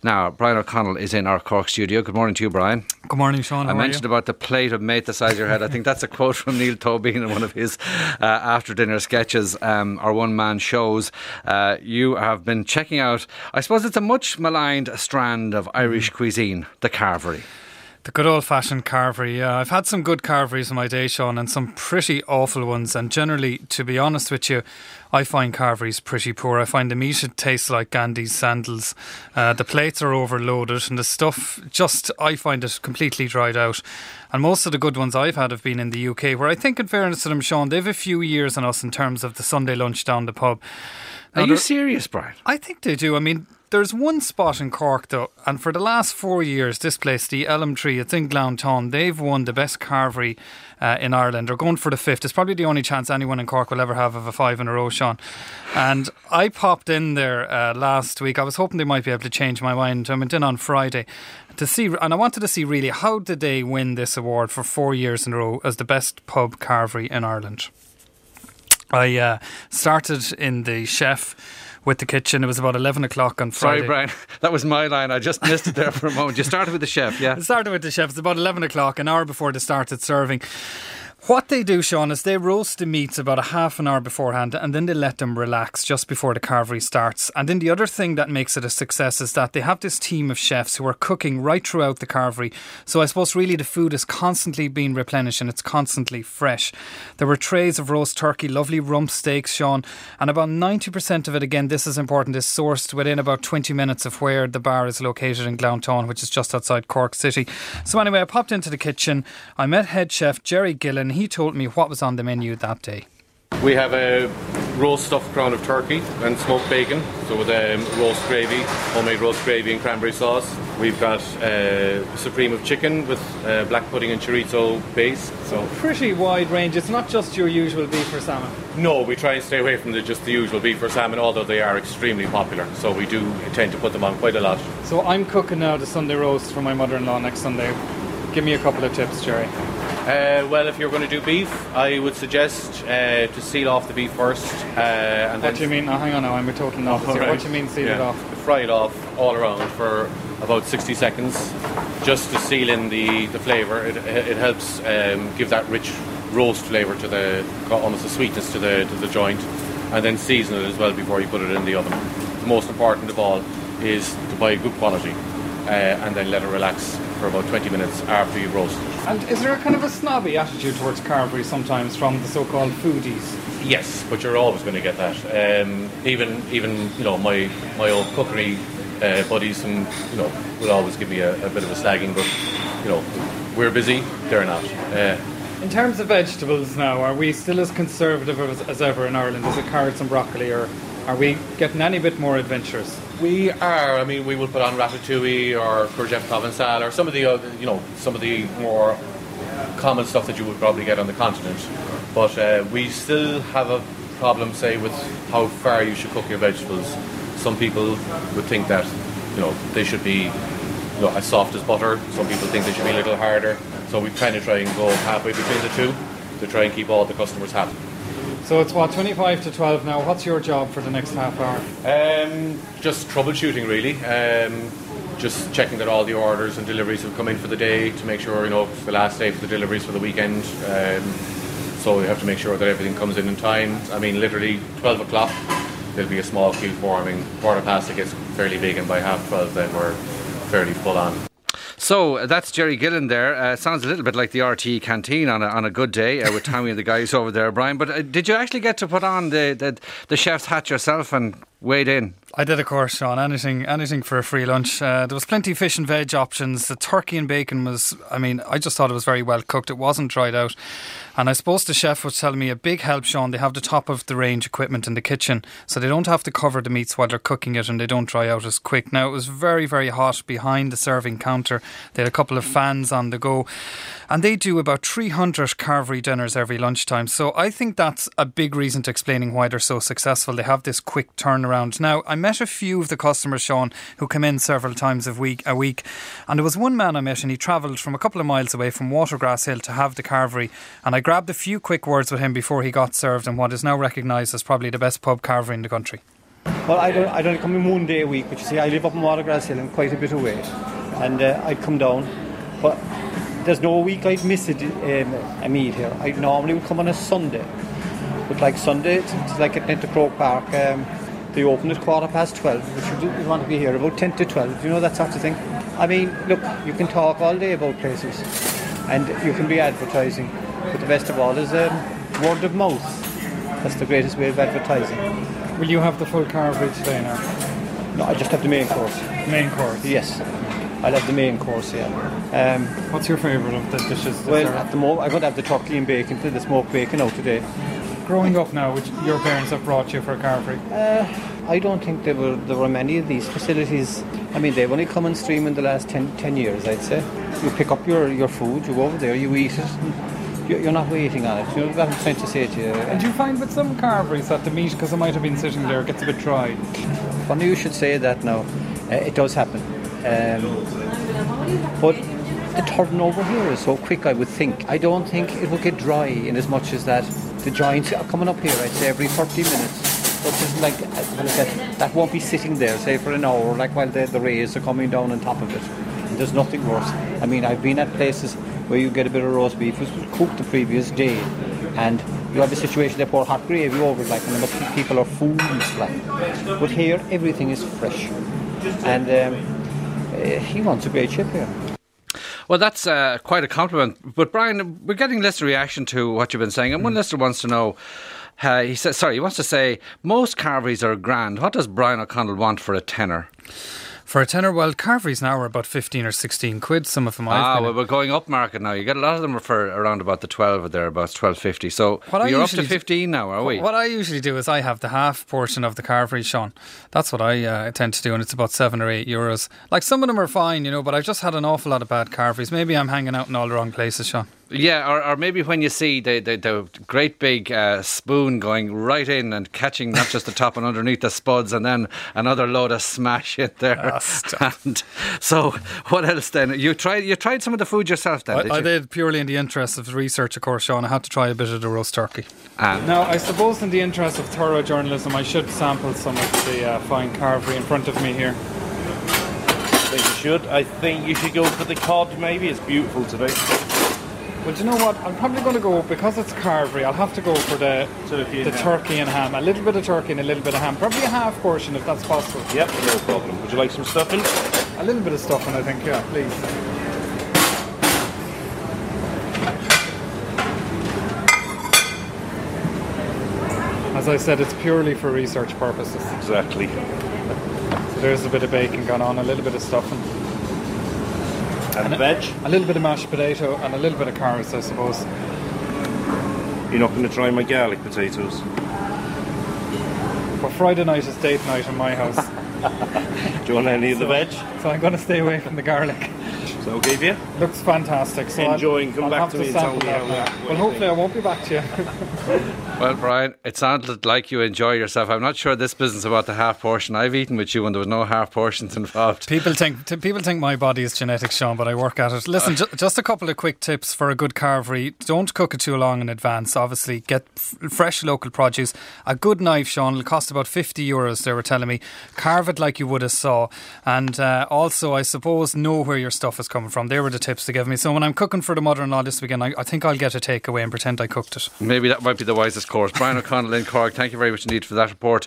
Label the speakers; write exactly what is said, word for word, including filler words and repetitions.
Speaker 1: Now, Brian O'Connell is in our Cork studio. Good morning to you, Brian.
Speaker 2: Good morning, Sean. How
Speaker 1: I mentioned
Speaker 2: are you?
Speaker 1: about the plate of mate the size of your head. I think that's a quote from Neil Tobin in one of his uh, after-dinner sketches um, or one-man shows. Uh, you have been checking out, I suppose it's a much maligned strand of Irish cuisine, the carvery.
Speaker 2: The good old-fashioned carvery, yeah. I've had some good carveries in my day, Sean, and some pretty awful ones. And generally, to be honest with you, I find carveries pretty poor. I find the meat, it tastes like Gandhi's sandals. Uh, the plates are overloaded, and the stuff, just, I find it completely dried out. And most of the good ones I've had have been in the U K, where I think, in fairness to them, Sean, they've a few years on us in terms of the Sunday lunch down the pub.
Speaker 1: Are you serious, Brian?
Speaker 2: I think they do. I mean, there's one spot in Cork though, and for the last four years, this place, the Elm Tree, it's in Glounthaune, they've won the best carvery uh, in Ireland. They're going for the fifth. It's probably the only chance anyone in Cork will ever have of a five in a row, Sean. And I popped in there uh, last week. I was hoping they might be able to change my mind. I went in on Friday to see, and I wanted to see really how did they win this award for four years in a row as the best pub carvery in Ireland. I uh, started in the chef with the kitchen. It was about eleven o'clock on Friday.
Speaker 1: Sorry, Brian, that was my line. I just missed it there for a moment. You started with the chef, yeah?
Speaker 2: I started with the chef. It's about eleven o'clock, an hour before they started serving. What they do, Sean, is they roast the meats about a half an hour beforehand, and then they let them relax just before the carvery starts. And then the other thing that makes it a success is that they have this team of chefs who are cooking right throughout the carvery. So I suppose really the food is constantly being replenished and it's constantly fresh. There were trays of roast turkey, lovely rump steaks, Sean, and about ninety percent of it, again, this is important, is sourced within about twenty minutes of where the bar is located in Glounthaune, which is just outside Cork City. So anyway, I popped into the kitchen. I met head chef Jerry Gillen. He told me what was on the menu that day.
Speaker 3: We have a roast stuffed crown of turkey and smoked bacon, so with um, roast gravy, homemade roast gravy and cranberry sauce. We've got uh, supreme of chicken with uh, black pudding and chorizo base.
Speaker 2: So pretty wide range. It's not just your usual beef or salmon.
Speaker 3: No, we try and stay away from the, just the usual beef or salmon, although they are extremely popular. So we do tend to put them on quite a lot.
Speaker 2: So I'm cooking now the Sunday roast for my mother-in-law next Sunday. Give me a couple of tips, Jerry.
Speaker 3: Uh, well, if you're going to do beef, I would suggest uh, to seal off the beef first. Uh, and
Speaker 2: what
Speaker 3: then
Speaker 2: do you mean? Oh, hang on now, I'm a total novice here.
Speaker 3: right.
Speaker 2: What do you mean seal
Speaker 3: yeah.
Speaker 2: it off?
Speaker 3: Fry it off all around for about sixty seconds, just to seal in the, the flavour. It, it helps um, give that rich roast flavour to the, almost a sweetness to the, to the joint, and then season it as well before you put it in the oven. The most important of all is to buy good quality uh, and then let it relax for about twenty minutes after you've roasted it.
Speaker 2: And is there a kind of a snobby attitude towards carvery sometimes from the so-called foodies?
Speaker 3: Yes, but you're always going to get that. Um, even, even you know, my my old cookery uh, buddies, and you know, will always give me a, a bit of a slagging. But you know, we're busy; they're not. Uh,
Speaker 2: in terms of vegetables, now, are we still as conservative as, as ever in Ireland? Is it carrots and broccoli, or are we getting any bit more adventurous?
Speaker 3: We are. I mean, we will put on ratatouille or courgette provençale or some of the other, you know, some of the more common stuff that you would probably get on the continent. But uh, we still have a problem, say, with how far you should cook your vegetables. Some people would think that, you know, they should be, you know, as soft as butter. Some people think they should be a little harder. So we kind of try and go halfway between the two to try and keep all the customers happy.
Speaker 2: So it's what, twenty-five to twelve now. What's your job for the next half hour?
Speaker 3: Um, just troubleshooting, really. Um, just checking that all the orders and deliveries have come in for the day to make sure, you know, it's the last day for the deliveries for the weekend. Um, so we have to make sure that everything comes in in time. I mean, literally twelve o'clock, there'll be a small queue forming. Quarter past it gets fairly big, and by half twelve, then we're fairly full on.
Speaker 1: So uh, that's Jerry Gillen there. Uh, sounds a little bit like the R T E canteen on a, on a good day uh, with Tommy and the guys over there, Brian. But uh, did you actually get to put on the, the, the chef's hat yourself and wade in?
Speaker 2: I did, of course, Sean. Anything anything for a free lunch. Uh, there was plenty of fish and veg options. The turkey and bacon was, I mean, I just thought it was very well cooked. It wasn't dried out. And I suppose the chef was telling me a big help, Sean, they have the top of the range equipment in the kitchen, so they don't have to cover the meats while they're cooking it, and they don't dry out as quick. Now, it was very, very hot behind the serving counter. They had a couple of fans on the go, and they do about three hundred carvery dinners every lunchtime. So I think that's a big reason to explaining why they're so successful. They have this quick turnaround. Now, I met a few of the customers, Sean, who come in several times a week, a week, and there was one man I met, and he travelled from a couple of miles away from Watergrass Hill to have the carvery, and I grabbed a few quick words with him before he got served in what is now recognised as probably the best pub carvery in the country.
Speaker 4: Well, I don't, I'd only come in one day a week, but you see, I live up in Watergrass Hill and quite a bit away, and uh, I'd come down, but there's no week I'd miss a, um, a meal here. I normally would come on a Sunday, but like Sunday, it's, it's like at Nenta Croke Park, um, they open at quarter past twelve, which you, you want to be here about ten to twelve, you know, that sort of thing. I mean, look, you can talk all day about places, and you can be advertising, but the best of all is um, word of mouth. That's the greatest way of advertising.
Speaker 2: Will you have the full carvery today now?
Speaker 4: No, I just have the main course.
Speaker 2: Main course?
Speaker 4: Yes, I'll have the main course, yeah. Um,
Speaker 2: What's your favourite of the dishes?
Speaker 4: well, at the moment, I'm going to have the turkey and bacon, the smoked bacon out today.
Speaker 2: Growing up now, which your parents have brought you for carvery?
Speaker 4: Uh, I don't think there were there were many of these facilities. I mean, they've only come on stream in the last ten, ten years, I'd say. You pick up your, your food, you go over there, you eat it, and you're not waiting on it. You know what I'm trying to say to you?
Speaker 2: And do you find with some carveries that the meat, because it might have been sitting there, gets a bit dry?
Speaker 4: Funny you should say that now. Uh, it does happen. Um, but the turnover here is so quick, I would think. I don't think it will get dry in as much as that. The joints are coming up here, I'd say, every thirty minutes. But just like, when I said, that won't be sitting there, say, for an hour, like while the, the rays are coming down on top of it. And there's nothing worse. I mean, I've been at places where you get a bit of roast beef, which was cooked the previous day, and you have a situation they pour hot gravy over it, like, and the people are fools, like. But here, everything is fresh. And um, uh, he wants a great chip here.
Speaker 1: Well, that's uh, quite a compliment. But Brian, we're getting less reaction to what you've been saying. And one listener wants to know, uh, he says, sorry, he wants to say, most carveries are grand. What does Brian O'Connell want for a tenner?
Speaker 2: For a tenner, well, carveries now are about fifteen or sixteen quid, some of them I've
Speaker 1: Ah,
Speaker 2: been
Speaker 1: well,
Speaker 2: in.
Speaker 1: we're going up market now. You get a lot of them for around about the twelve or thereabouts, twelve fifty. So
Speaker 2: What I
Speaker 1: you're up to
Speaker 2: usually do-
Speaker 1: fifteen now, are we?
Speaker 2: What I usually do is I have the half portion of the carvery, Sean. That's what I uh, tend to do, and it's about seven or eight euros. Like, some of them are fine, you know, but I've just had an awful lot of bad carveries. Maybe I'm hanging out in all the wrong places, Sean.
Speaker 1: Yeah, or, or maybe when you see the, the, the great big uh, spoon going right in and catching not just the top and underneath the spuds, and then another load of smash in there.
Speaker 2: Ah, stop.
Speaker 1: And so, what else then? You tried you tried some of the food yourself then,
Speaker 2: I,
Speaker 1: did
Speaker 2: I
Speaker 1: you?
Speaker 2: did, purely in the interest of research, of course, Sean. I had to try a bit of the roast turkey.
Speaker 1: And
Speaker 2: Now, I suppose in the interest of thorough journalism, I should sample some of the uh, fine carvery in front of me here.
Speaker 5: I think you should. I think you should go for the cod, maybe. It's beautiful today.
Speaker 2: Well, do you know what? I'm probably going to go, because it's carvery, I'll have to go for the
Speaker 5: Turkey
Speaker 2: the
Speaker 5: and ham.
Speaker 2: turkey and ham. A little bit of turkey and a little bit of ham. Probably a half portion, if that's possible.
Speaker 5: Yep, no problem. Would you like some stuffing?
Speaker 2: A little bit of stuffing, I think, yeah, please. As I said, it's purely for research purposes.
Speaker 5: Exactly.
Speaker 2: So there's a bit of bacon gone on, a little bit of stuffing,
Speaker 5: And veg?
Speaker 2: a little bit of mashed potato, and a little bit of carrots, I suppose.
Speaker 5: You're not going to try my garlic potatoes?
Speaker 2: But Friday night is date night in my house,
Speaker 5: Do you want any of the veg?
Speaker 2: so I'm going to stay away from the garlic.
Speaker 5: Is that okay for you?
Speaker 2: Looks fantastic. So
Speaker 5: Enjoy
Speaker 2: I'll,
Speaker 5: and come
Speaker 2: I'll
Speaker 5: back
Speaker 2: have
Speaker 5: to me and tell
Speaker 2: sample
Speaker 5: me
Speaker 2: that
Speaker 5: how
Speaker 2: now.
Speaker 5: that- what
Speaker 2: Well,
Speaker 5: you
Speaker 2: hopefully
Speaker 5: think.
Speaker 2: I won't be back to you.
Speaker 1: well, Brian, it sounded like you enjoy yourself. I'm not sure this business about the half portion. I've eaten with you when there was no half portions involved.
Speaker 2: People think t- people think my body is genetic, Sean, but I work at it. Listen, ju- just a couple of quick tips for a good carvery. Don't cook it too long in advance. Obviously, get f- fresh local produce. A good knife, Sean, will cost about fifty euros, they were telling me. Carve it like you would a saw. And uh, also, I suppose, know where your stuff is coming from. They were the tips they gave me. So when I'm cooking for the mother-in-law this weekend, I, I think I'll get a takeaway and pretend I cooked it.
Speaker 1: Maybe that might be the wisest course. Brian O'Connell in Cork, thank you very much indeed for that report.